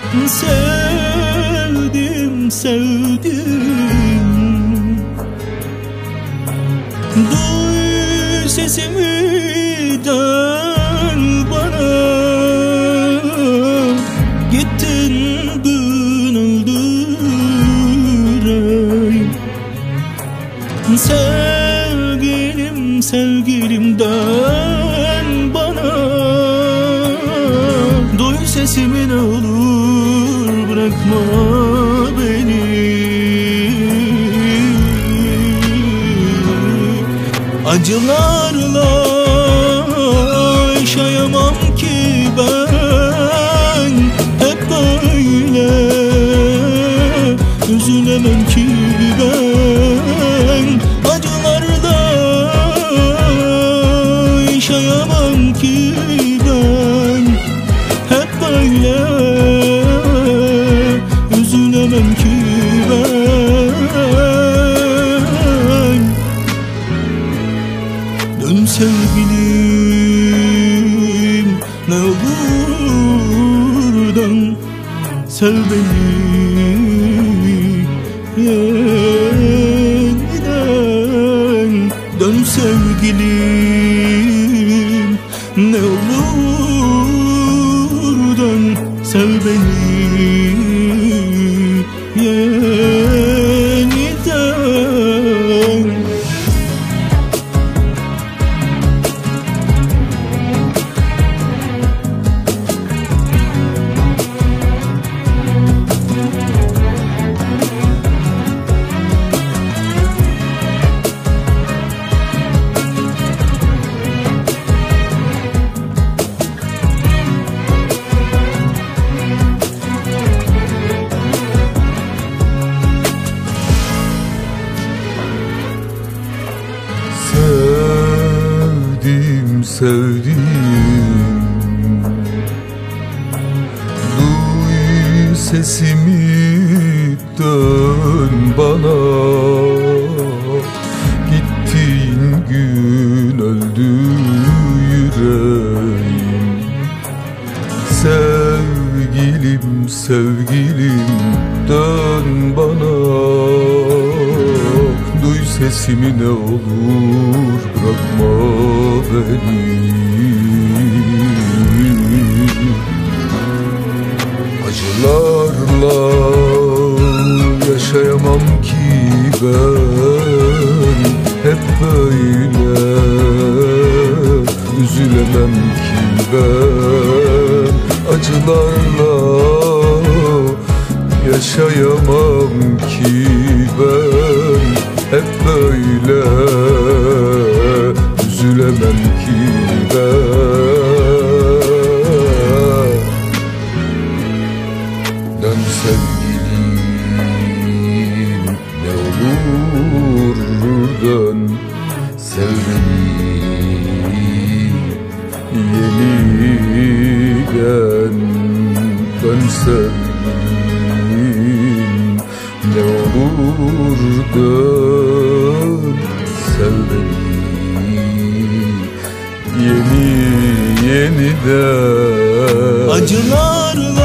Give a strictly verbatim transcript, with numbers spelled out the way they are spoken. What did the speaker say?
Sevdim, sevdim. Duy sesimi, dön bana. Gittin gün öldüreyim. Sevgilim, sevgilim dön bana. Duy sesimi ne olur, bırakma beni. Acılarla yaşayamam ki ben, hep böyle üzülemem ki ben. Acılarla yaşayamam ki ben, hep böyle üzülemem ki ben. Dön sevgilim, ne olur dön, sev beni yeniden. Dön sevgilim, ne olur dön, sev beni yeniden. Sevdim, duy sesimi, dön bana. Gittiğin gün öldü yüreğim. Sevgilim, sevgilim dön bana. Duy sesimi ne olur, bırakma beni. Acılarla yaşayamam ki ben, hep böyle üzülemem ki ben. Acılarla yaşayamam ki ben, hep böyle üzülemem ki ben. Dön sevgilim, ne olur dön, sev beni yeniden. Dön sevgilim, ne olur dön, sev beni yeni yeniden. Acılarla